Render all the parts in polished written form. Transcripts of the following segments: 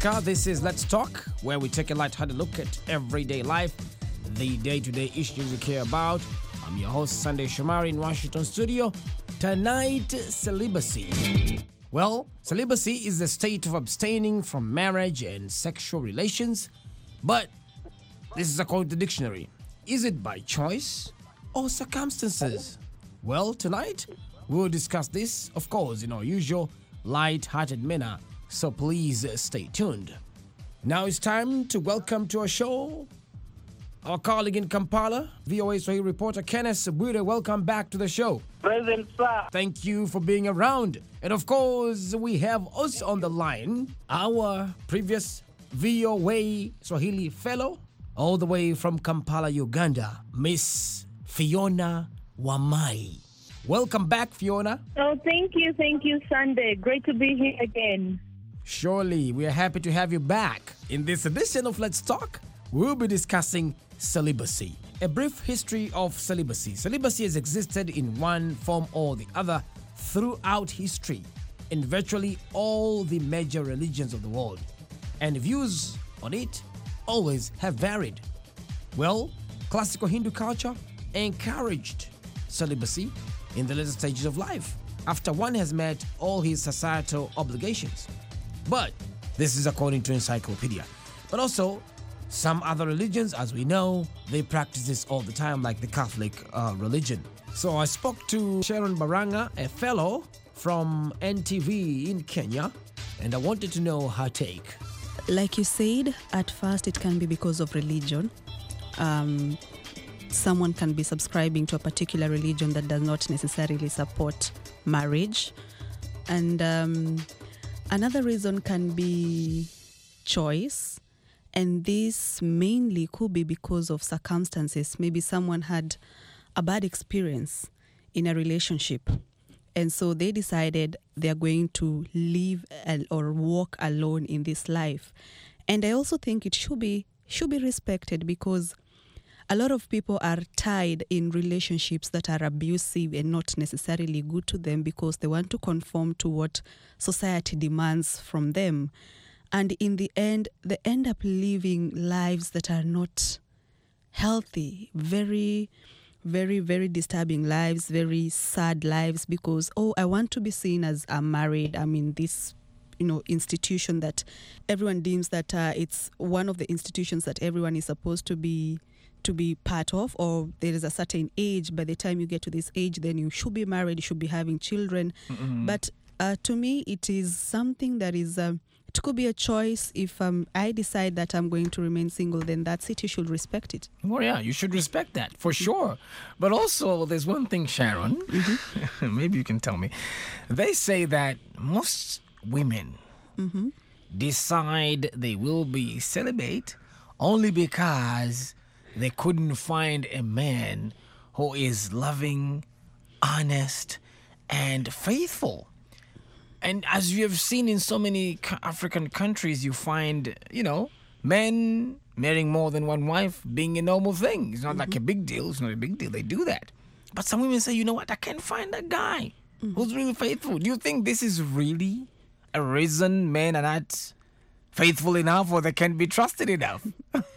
Africa. This is Let's Talk, where we take a light-hearted look at everyday life, the day-to-day issues you care about. I'm your host, Sunday Shomari in Washington studio. Tonight, celibacy. Well, celibacy is the state of abstaining from marriage and sexual relations, but this is according to the dictionary. Is it by choice or circumstances? Well, tonight, we'll discuss this, of course, in our usual light-hearted manner, so please stay tuned. Now it's time to welcome to our show our colleague in Kampala, VOA Swahili reporter Kenneth Bwire. Welcome back to the show. Present, sir. Thank you for being around. And of course, we have us on the line, our previous VOA Swahili fellow, all the way from Kampala, Uganda, Miss Fiona Wamai. Welcome back, Fiona. Oh, thank you, Sunday. Great to be here again. Surely, we are happy to have you back. In this edition of Let's Talk, we'll be discussing celibacy. A brief history of celibacy. Celibacy has existed in one form or the other throughout history in virtually all the major religions of the world. And views on it always have varied. Well, classical Hindu culture encouraged celibacy in the later stages of life, after one has met all his societal obligations. But this is according to encyclopedia. But also, some other religions, as we know, they practice this all the time, like the Catholic religion. So I spoke to Sharon Baranga, a fellow from NTV in Kenya, and I wanted to know her take. Like you said, at first it can be because of religion. Someone can be subscribing to a particular religion that does not necessarily support marriage. And another reason can be choice. And this mainly could be because of circumstances. Maybe someone had a bad experience in a relationship. And so they decided they're going to live or walk alone in this life. And I also think it should be respected, because a lot of people are tied in relationships that are abusive and not necessarily good to them, because they want to conform to what society demands from them. And in the end, they end up living lives that are not healthy, very, very, very disturbing lives, very sad lives, because, I want to be seen as I'm married. I'm in this, institution that everyone deems that it's one of the institutions that everyone is supposed to be part of, or there is a certain age. By the time you get to this age, then you should be married, you should be having children. Mm-hmm. But to me, it is something that is... it could be a choice. If I decide that I'm going to remain single, then that's it. You should respect it. Well, yeah, you should respect that, for sure. But also, there's one thing, Sharon, maybe you can tell me. They say that most women decide they will be celibate only because they couldn't find a man who is loving, honest, and faithful. And as you have seen in so many African countries, you find, men marrying more than one wife being a normal thing. It's not like a big deal. It's not a big deal. They do that. But some women say, you know what? I can't find a guy who's really faithful. Do you think this is really a reason men are not faithful enough, or they can't be trusted enough?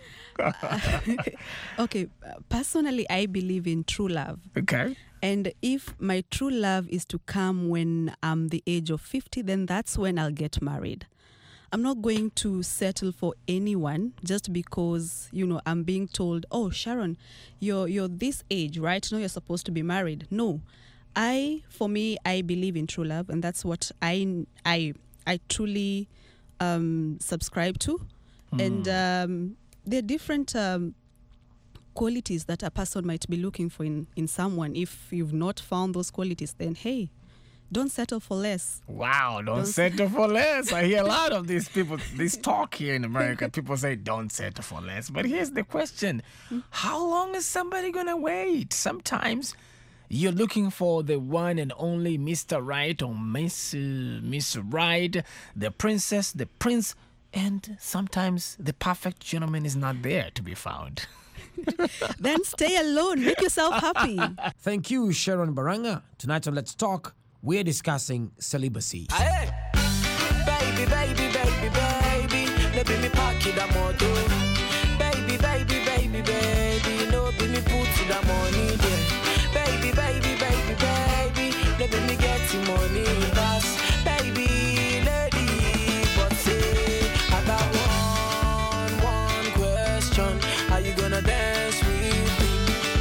Okay. Personally, I believe in true love. Okay. And if my true love is to come when I'm the age of 50, then that's when I'll get married. I'm not going to settle for anyone just because, I'm being told, oh, Sharon, you're this age, right? No, you're supposed to be married. No. For me, I believe in true love, and that's what I truly subscribe to. And there are different qualities that a person might be looking for in someone. If you've not found those qualities, then hey, don't settle for less. Wow, don't settle for less. I hear a lot of these people, this talk here in America. People say, don't settle for less. But here's the question. How long is somebody going to wait? Sometimes you're looking for the one and only Mr. Right or Miss Right, the princess, the prince, and sometimes the perfect gentleman is not there to be found. Then stay alone. Make yourself happy. Thank you, Sharon Baranga. Tonight on Let's Talk, we're discussing celibacy. Aye. Baby, baby, baby, baby. be me pocket the moto. Baby, baby, baby, baby, no be me put to the money there. Baby, baby, baby, baby, no be me get the money pass. Baby, lady, but say I got one question. Are you gonna dance with me?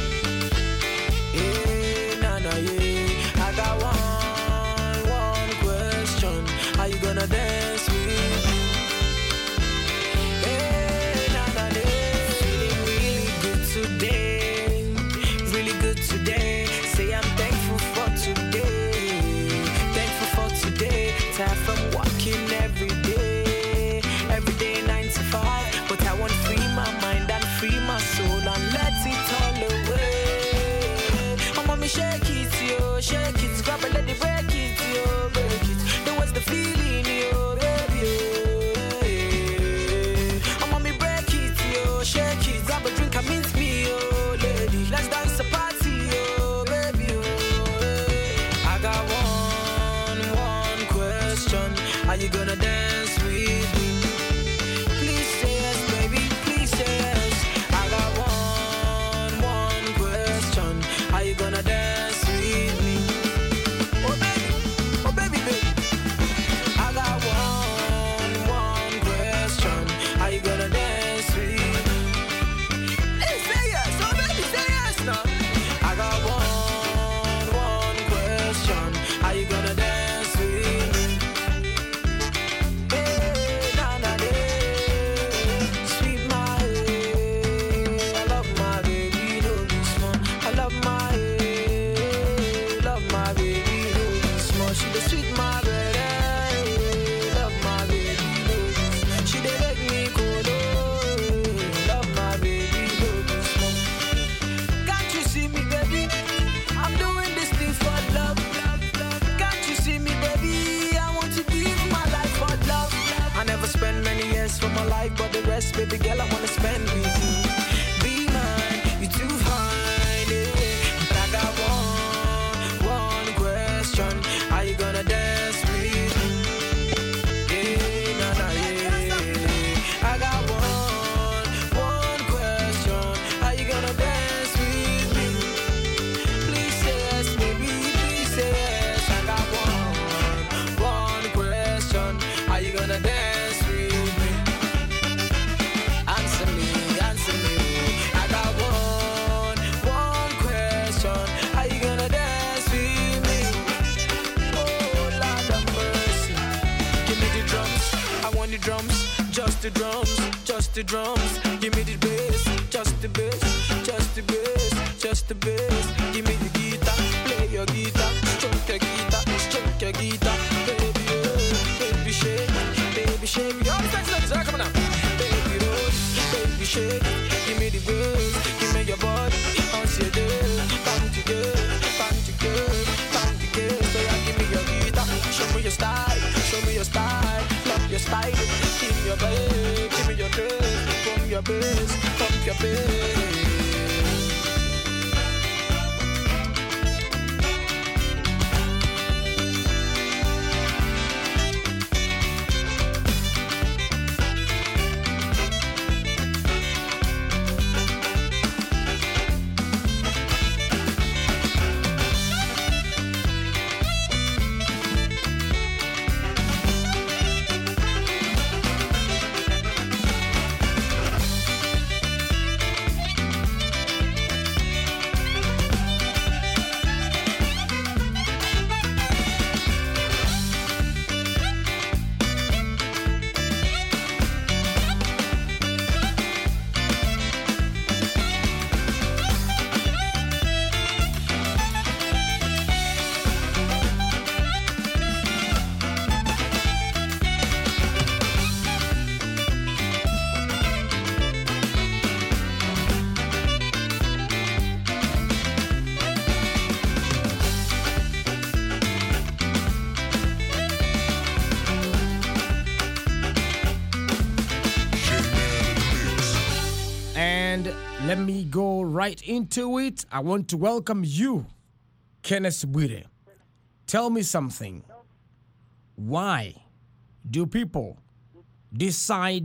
Yeah, nah, nah, yeah. I got one question. Are you gonna dance with me? Yeah, nah, nah, yeah. Feeling really good today. Really good today. Say I'm thankful for today. Thankful for today. Tired from walking every day. Every day 9 to 5. But I want free my mind and free my soul and let it all away. Oh, mommy, shake it, yo, shake it. Grab a lady, break it, yo, break it. There was the feeling, yo, baby, oh. Oh, mommy, break it, yo, shake it. Grab a drink and meet me, yo, lady. Let's dance a party, yo, baby, oh. I got one question. Are you gonna dance with me? Please say yes, baby. Please say yes. I got one question. Are you gonna dance with me? Oh baby, baby. I got one question. Are you gonna dance with me? Please say yes. Oh baby, say yes now. I got one question. Are you gonna dance with me? Hey, nah, nah, nah. Sweet my I love my baby, no be small. I love my baby, no be small. She the sweet my baby, love my baby, no be small. She dey make me cool, love my baby, no be small. Can't you see me, baby? I'm doing this thing for love. Can't you see me, baby? I want to give my life for love. I never spend many years for my life, but the rest, baby girl, I wanna spend with you. Be mine, you too fine, yeah. But I got one question. Are you gonna dance with me? Yeah, nah, nah, yeah. I got one question. Are you gonna dance with me? Please say yes, baby. Please say yes. I got one question. Are you gonna dance with me? Answer me, answer me. I got one question. Are you gonna dance with me? Oh, Lord of mercy. Give me the drums. I want the drums. Just the drums. Just the drums. Give me the bass. Just the bass. Just the bass. Just the bass. Give me the guitar. Play your guitar. Stroke your guitar. Stroke your guitar. Baby, oh, baby shake. Baby shake. Yo, let's come on now. Baby roll. Baby shake. Give me the bass. Give me your body. Once you're there. Bang together. Bang together. Bang together. So yeah, give me your guitar. Show me your style. Show me your style. Love your style. Give me your bass. Give me your dress. Pump your bass. Pump your bass. Let me go right into it. I want to welcome you, Kenneth Bwire. Tell me something. Why do people decide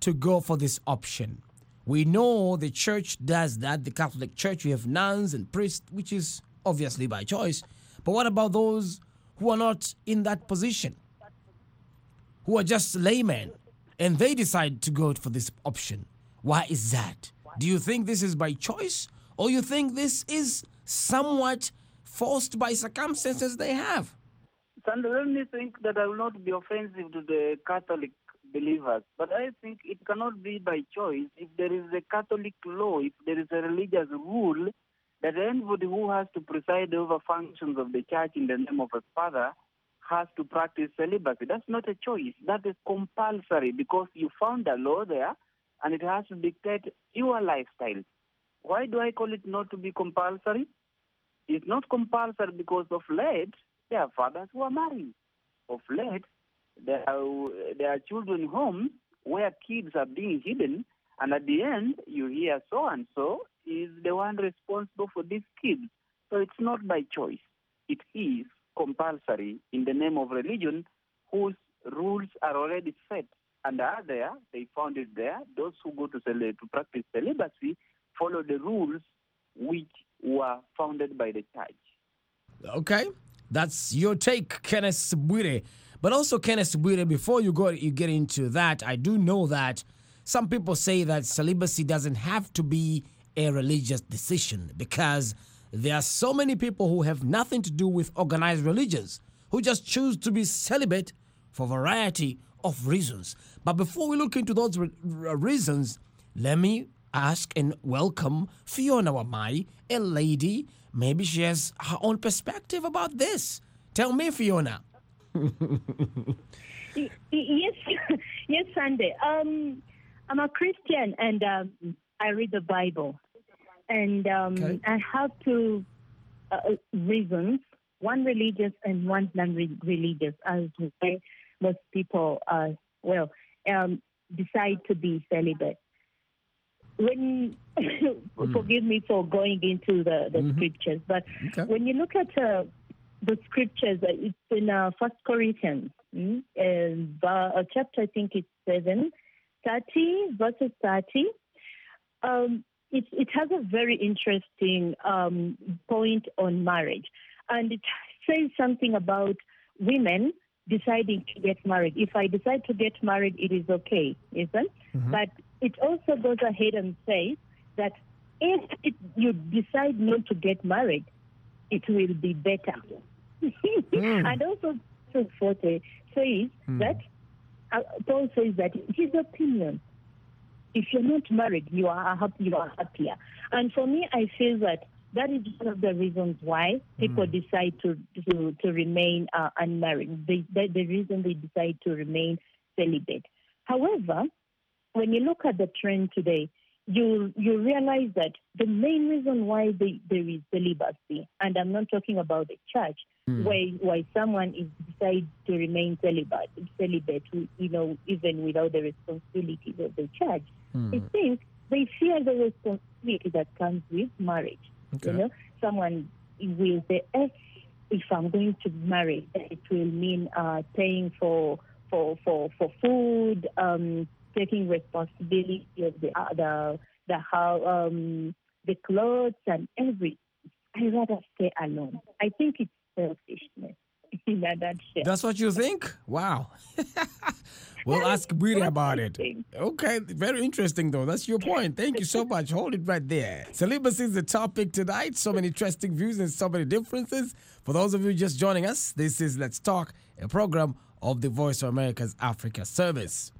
to go for this option? We know the church does that, the Catholic Church. We have nuns and priests, which is obviously by choice. But what about those who are not in that position, who are just laymen, and they decide to go for this option? Why is that? Do you think this is by choice, or you think this is somewhat forced by circumstances they have? Sandra, let me think that I will not be offensive to the Catholic believers, but I think it cannot be by choice. If there is a Catholic law, if there is a religious rule that anybody who has to preside over functions of the church in the name of a father has to practice celibacy, that's not a choice. That is compulsory because you found a law there and it has to dictate your lifestyle. Why do I call it not to be compulsory? It's not compulsory because of late there are fathers who are married. Of late, there are children homes where kids are being hidden, and at the end, you hear so-and-so is the one responsible for these kids. So it's not by choice. It is compulsory in the name of religion whose rules are already set and are there. They found it there. Those who go to practice celibacy follow the rules which were founded by the church. Okay, that's your take, Kenneth Sibwire. But also, Kenneth Sibwire, before you get into that, I do know that some people say that celibacy doesn't have to be a religious decision because there are so many people who have nothing to do with organized religions who just choose to be celibate for a variety of reasons. But before we look into those reasons, let me ask and welcome Fiona Wamai, a lady. Maybe she has her own perspective about this. Tell me, Fiona. Yes, yes, Sunday. I'm a Christian and I read the Bible, and I have two reasons: one religious and one non-religious. As most people, decide to be celibate. When forgive me for going into the scriptures, but when you look at the scriptures, it's in 1 Corinthians, chapter, I think it's 7:30, verses 30. It has a very interesting point on marriage. And it says something about women deciding to get married. If I decide to get married, it is okay, isn't it? But it also goes ahead and says that if you decide not to get married, it will be better. And also, verse 40 says that Paul says that it is opinion. If you're not married, you are happier. And for me, I feel that is one of the reasons why people decide to remain unmarried. The reason they decide to remain celibate. However, when you look at the trend today, you realize that the main reason why there is celibacy, and I'm not talking about the church, why someone is decide to remain celibate, even without the responsibilities of the church. I think they fear the responsibility that comes with marriage. Okay. Someone will say, if I'm going to marry, it will mean paying for food, taking responsibility of the house, the clothes, and everything. I rather stay alone. I think it's selfishness in a nutshell. That's what you think? Wow. We'll ask Bwire about it. Okay, very interesting though. That's your point. Thank you so much. Hold it right there. Celibacy is the topic tonight. So many interesting views and so many differences. For those of you just joining us, this is Let's Talk, a program of the Voice of America's Africa Service.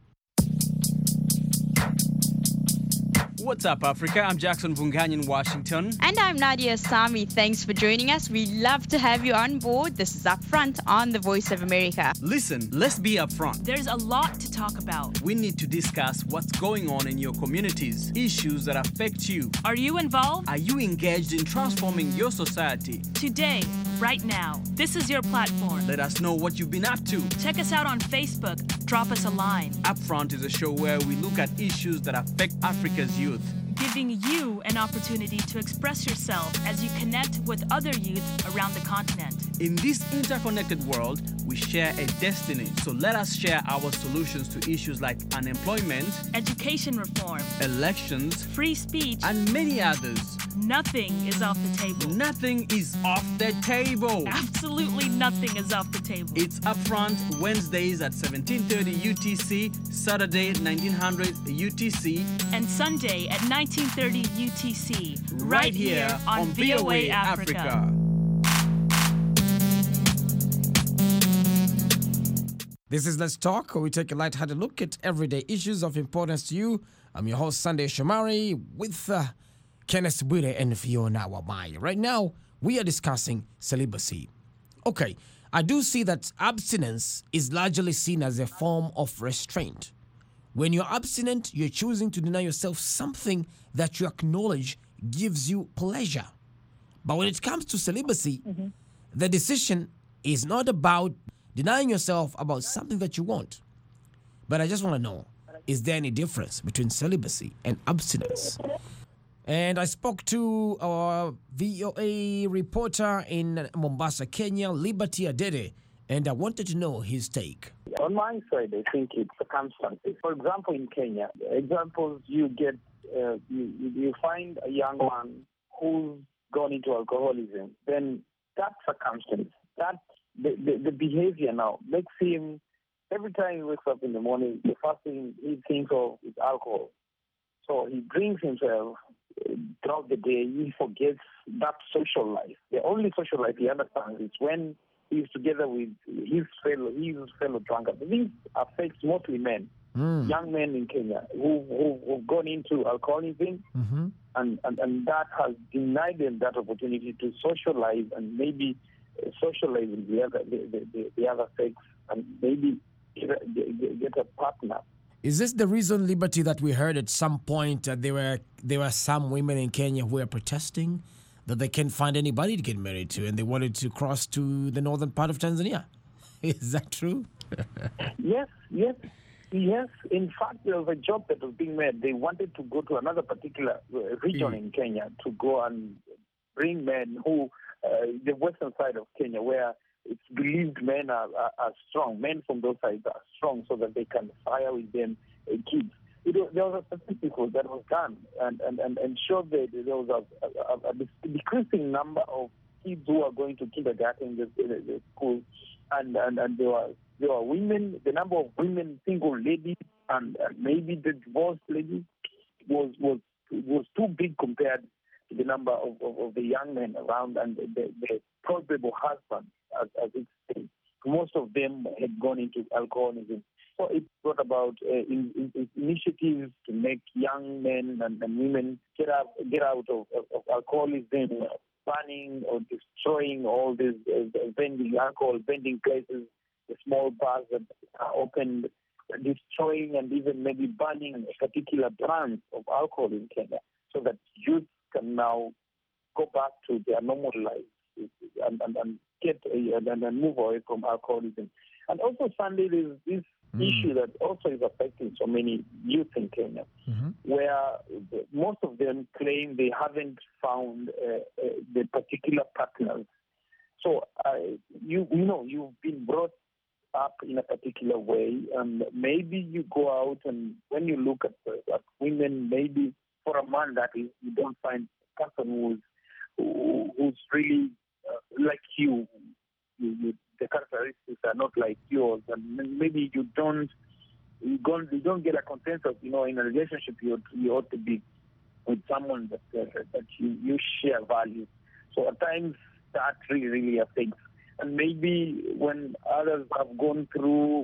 What's up, Africa? I'm Jackson Vunganyi in Washington. And I'm Nadia Sami. Thanks for joining us. We love to have you on board. This is Upfront on the Voice of America. Listen, let's be upfront. There's a lot to talk about. We need to discuss what's going on in your communities, issues that affect you. Are you involved? Are you engaged in transforming your society? Today, right now, this is your platform. Let us know what you've been up to. Check us out on Facebook. Drop us a line. Upfront is a show where we look at issues that affect Africa's youth, giving you an opportunity to express yourself as you connect with other youth around the continent. In this interconnected world, we share a destiny. So let us share our solutions to issues like unemployment, Education reform, elections, free speech, and many others. nothing is off the table. Nothing is off the table. Absolutely nothing is off the table. It's Upfront Wednesdays at 17:30 UTC, Saturday 1900 UTC, and Sunday at 19:30 UTC, right here on VOA Africa. This is Let's Talk, where we take a light-hearted look at everyday issues of importance to you. I'm your host, Sunday Shomari, with Kenneth Bwire and Fiona Wamai. Right now, we are discussing celibacy. Okay, I do see that abstinence is largely seen as a form of restraint. When you're abstinent, you're choosing to deny yourself something that you acknowledge gives you pleasure. But when it comes to celibacy, the decision is not about denying yourself about something that you want. But I just want to know, is there any difference between celibacy and abstinence? And I spoke to our VOA reporter in Mombasa, Kenya, Liberty Adede, and I wanted to know his take. On my side, I think it's circumstances. For example, in Kenya, examples you get, you find a young man who's gone into alcoholism, then that circumstance, that the behavior now makes him, every time he wakes up in the morning, the first thing he thinks of is alcohol. So he drinks himself throughout the day. He forgets that social life. The only social life he understands is when he's together with his fellow drunkards. This affects mostly men, young men in Kenya who've gone into alcoholism, and that has denied them that opportunity to socialize and maybe socialize with the other sex and maybe get a partner. Is this the reason, Liberty, that we heard at some point there were some women in Kenya who were protesting that they can't find anybody to get married to and they wanted to cross to the northern part of Tanzania? Is that true? Yes. In fact, there was a job that was being made. They wanted to go to another particular region in Kenya to go and bring men who, the western side of Kenya, where it's believed men are strong. Men from those sides are strong so that they can fire with them kids. There was a statistical that was done and showed that there was a decreasing number of kids who are going to kindergarten, the school, and there were women. The number of women, single ladies, and maybe the divorced ladies was too big compared to the number of the young men around and the probable husbands, as it's said. Most of them had gone into alcoholism. So it brought about initiatives to make young men and women get out of alcoholism, banning or destroying all these alcohol vending places, the small bars that are opened, destroying and even maybe banning particular brands of alcohol in Kenya, so that youth can now go back to their normal lives and get and move away from alcoholism. And also, Sunday, there's this issue that also is affecting so many youth in Kenya, where most of them claim they haven't found the particular partners. So, you've been brought up in a particular way, and maybe you go out and when you look at women, maybe for a man that is, you don't find a person who's really like you. The characteristics are not like yours, and maybe you don't get a consensus. In a relationship, you ought to be with someone that you share values. So at times that really affects. And maybe when others have gone through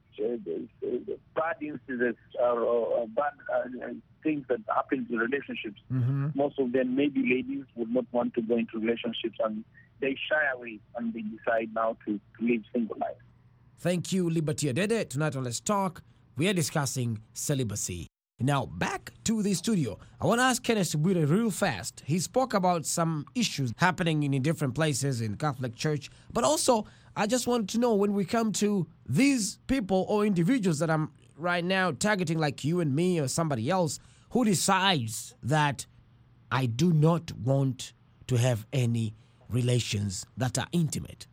bad incidents or bad things that happen to relationships, most of them, maybe ladies, would not want to go into relationships and they shy away and they decide now to live single life. Thank you, Liberty Adede. Tonight on Let's Talk, we are discussing celibacy. Now, back to the studio. I want to ask Kenneth Bwire real fast. He spoke about some issues happening in different places in Catholic Church, but also I just want to know, when we come to these people or individuals that I'm right now targeting, like you and me or somebody else, who decides that I do not want to have any relations that are intimate.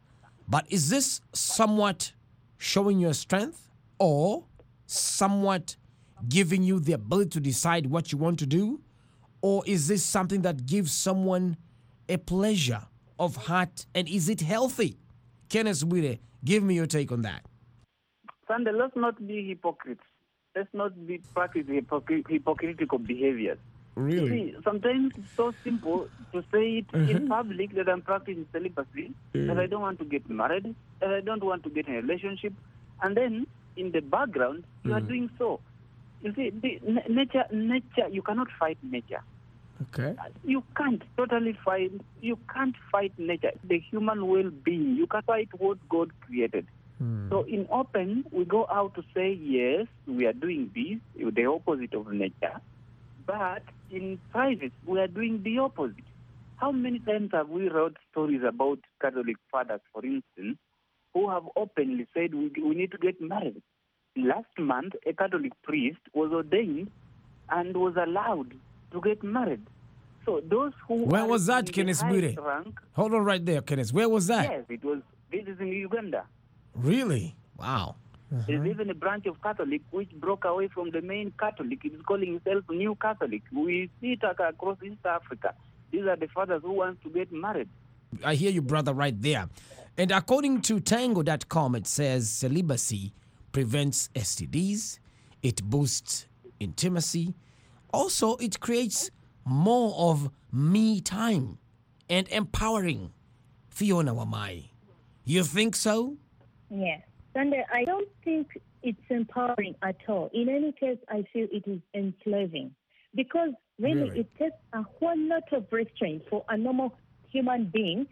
But is this somewhat showing your strength or somewhat giving you the ability to decide what you want to do? Or is this something that gives someone a pleasure of heart, and is it healthy? Kenneth Wire, give me your take on that. Sunday, let's not be hypocrites. Let's not be practice hypocritical behaviors. Really? See, sometimes it's so simple to say it in public that I'm practicing celibacy, that I don't want to get married, that I don't want to get in a relationship, and then in the background you are doing so. You see, nature, you cannot fight nature. Okay. You can't totally fight. You can't fight nature. The human well-being. You can fight what God created. So in open, we go out to say yes, we are doing this, the opposite of nature. But in private, we are doing the opposite. How many times have we read stories about Catholic fathers, for instance, who have openly said we need to get married? Last month, a Catholic priest was ordained and was allowed to get married. So those who Where was that, Kenneth Wire? Rank, Hold on right there, Kenneth. Where was that? yes, this is in Uganda. Really? Wow. There's even a branch of Catholic which broke away from the main Catholic. It is calling itself New Catholic. We see it across East Africa. These are the fathers who want to get married. I hear you, brother, right there. And according to Tango.com, it says celibacy prevents STDs, it boosts intimacy. Also, it creates more of me time and empowering. Fiona Wamai, you think so? Yes. Sunday, I don't think it's empowering at all. In any case, I feel it is enslaving because really it takes a whole lot of restraint for a normal human being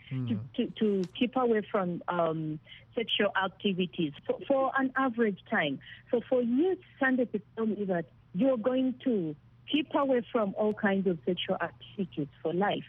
to keep away from sexual activities for an average time. So for you, Sunday, to tell me that you're going to keep away from all kinds of sexual activities for life,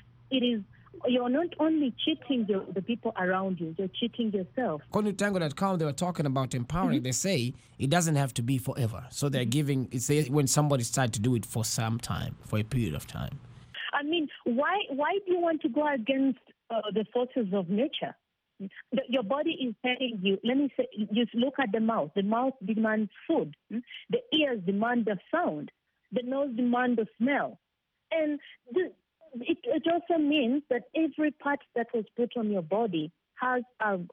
you're not only cheating the people around you, you're cheating yourself. According to Tango.com, they were talking about empowering. They say it doesn't have to be forever. So they're giving, it's when somebody starts to do it for some time, for a period of time. I mean, why do you want to go against the forces of nature? Your body is telling you, let me say, just look at the mouth. The mouth demands food. The ears demand the sound. The nose demands the smell. And it also means that every part that was put on your body has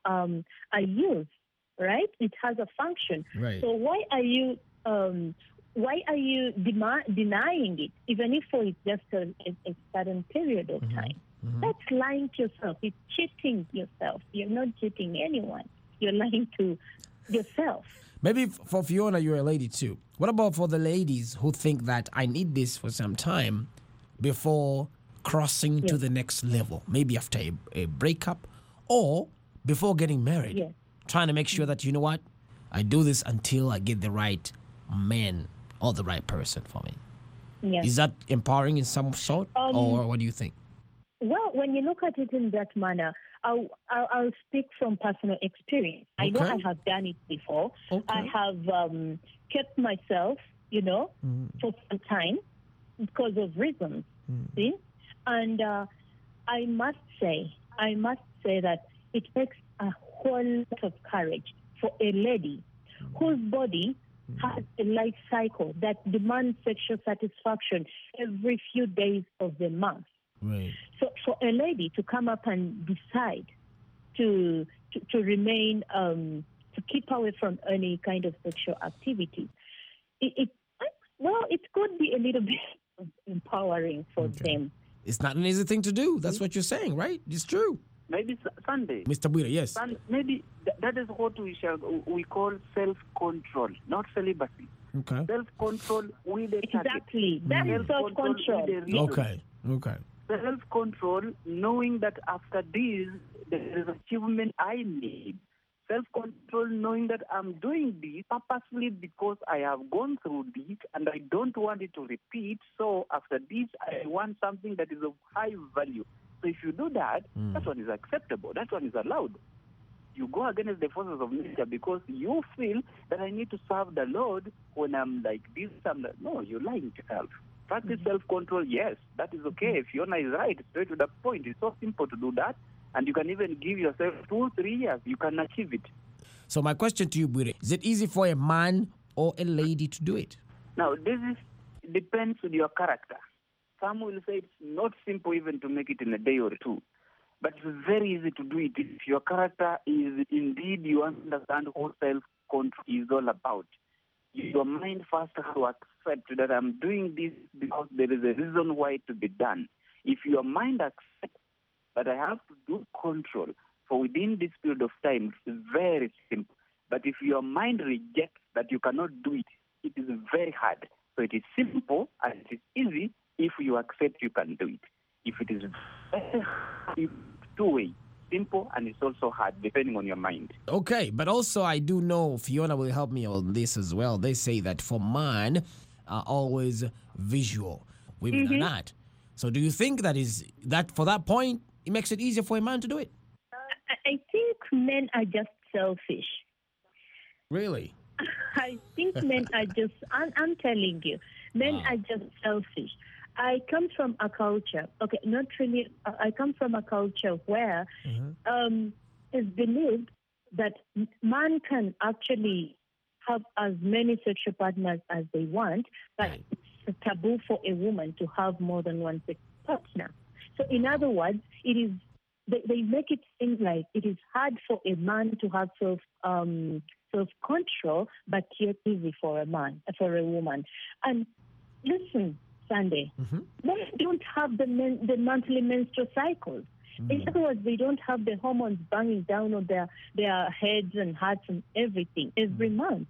a use, right? It has a function. Right. So why are you denying it, even if for just a certain period of time? That's lying to yourself. It's cheating yourself. You're not cheating anyone. You're lying to yourself. Maybe for Fiona, you're a lady too. What about for the ladies who think that I need this for some time before crossing to the next level, maybe after a breakup or before getting married, trying to make sure that, you know what, I do this until I get the right man or the right person for me. Yes. Is that empowering in some sort, or what do you think? Well, when you look at it in that manner, I'll speak from personal experience. I know I have done it before. I have kept myself, for some time because of reasons. See? And I must say that it takes a whole lot of courage for a lady whose body has a life cycle that demands sexual satisfaction every few days of the month. Right. So for a lady to come up and decide to remain, to keep away from any kind of sexual activity, it could be a little bit empowering for them. It's not an easy thing to do. That's what you're saying, right? It's true. Maybe Sunday. Mr. Wire, yes. Maybe that is what we call self-control, not celibacy. Okay. Self-control with a target. Exactly. That is self-control. Okay. Self-control, knowing that after this, there is achievement I need. Self-control, knowing that I'm doing this purposely because I have gone through this and I don't want it to repeat. So after this, I want something that is of high value. So if you do that, that one is acceptable. That one is allowed. You go against the forces of nature because you feel that I need to serve the Lord when I'm like this. No, you're lying to yourself. Practice self-control, yes, that is okay. Fiona is right, straight to the point. It's so simple to do that. And you can even give yourself 2-3 years. You can achieve it. So my question to you, Bwire, is it easy for a man or a lady to do it? Now, depends on your character. Some will say it's not simple even to make it in a day or two. But it's very easy to do it if your character is indeed you understand what self-control is all about. Your mind first has to accept that I'm doing this because there is a reason why it to be done. If your mind accepts that I have to do control for within this period of time, it's very simple. But if your mind rejects that you cannot do it, it is very hard. So it is simple and it is easy if you accept you can do it. If it is very hard, it's two-way. Simple and it's also hard depending on your mind. Okay, but also I do know Fiona will help me on this as well. They say that for men are always visual. Women are not. So do you think that for that point, it makes it easier for a man to do it? I think men are just selfish. Really? I think men are just, I'm telling you, men are just selfish. I come from a culture, okay, not really, I come from a culture where it's believed that man can actually have as many sexual partners as they want, but it's a taboo for a woman to have more than one sexual partner. So in other words, it is they make it seem like it is hard for a man to have self-control, but yet easy for a woman. And listen, Sunday, men don't have the monthly menstrual cycles. In other words, they don't have the hormones banging down on their heads and hearts and everything every month.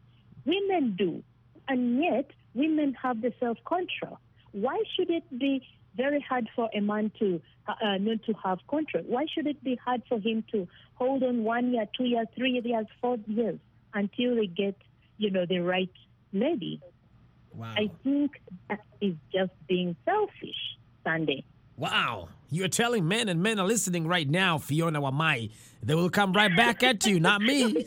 Women do, and yet women have the self-control. Why should it be very hard for a man to not to have control? Why should it be hard for him to hold on 1 year, 2 years, 3 years, 4 years until they get, the right lady? Wow. I think that is just being selfish, Sunday. Wow. You're telling men, and men are listening right now, Fiona Wamai. They will come right back at you, not me.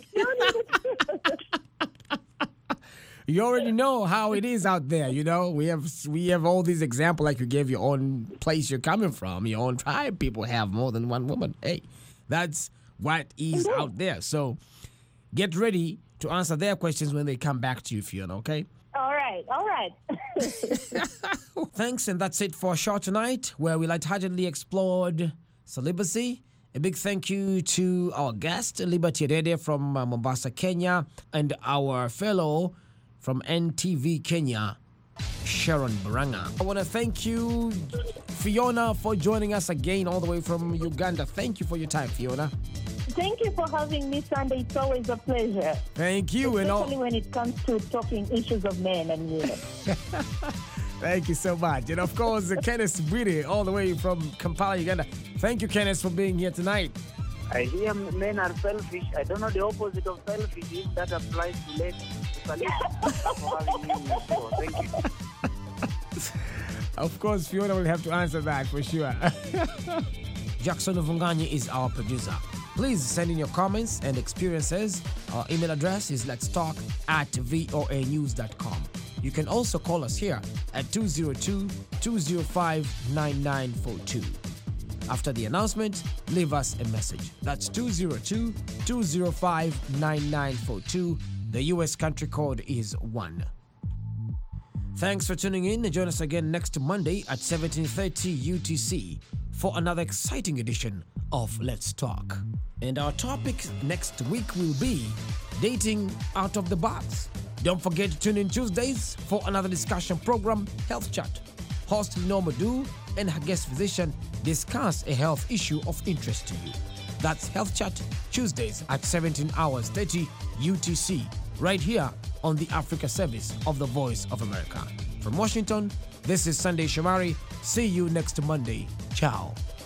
You already know how it is out there, We have all these examples, like you gave your own place you're coming from, your own tribe. People have more than one woman. Hey, that's what is out there. So get ready to answer their questions when they come back to you, Fiona, okay? All right. Thanks, and that's it for our show tonight, where we lightheartedly explored celibacy. A big thank you to our guest, Liberty Adede from Mombasa, Kenya, and our fellow from NTV Kenya, Sharon Baranga. I want to thank you, Fiona, for joining us again all the way from Uganda. Thank you for your time, Fiona. Thank you for having me, Sunday. It's always a pleasure. Thank you. Especially when it comes to talking issues of men and women. Thank you so much. And of course, Kenneth Bwire, all the way from Kampala, Uganda. Thank you, Kenneth, for being here tonight. I hear men are selfish. I don't know the opposite of selfish, if that applies to ladies. For having me on the show. Thank you. Of course, Fiona will have to answer that for sure. Jackson Ovunganyi is our producer. Please send in your comments and experiences. Our email address is letstalk@voanews.com. You can also call us here at 202-205-9942. After the announcement, leave us a message. That's 202-205-9942. The US country code is 1. Thanks for tuning in, and join us again next Monday at 17:30 UTC for another exciting edition of Let's Talk. And our topic next week will be dating out of the box. Don't forget to tune in Tuesdays for another discussion program, Health Chat. Host Norma Du and her guest physician discuss a health issue of interest to you. That's Health Chat, Tuesdays at 17:30 UTC, right here on the Africa service of the Voice of America. From Washington, this is Sunday Shamari. See you next Monday. Ciao.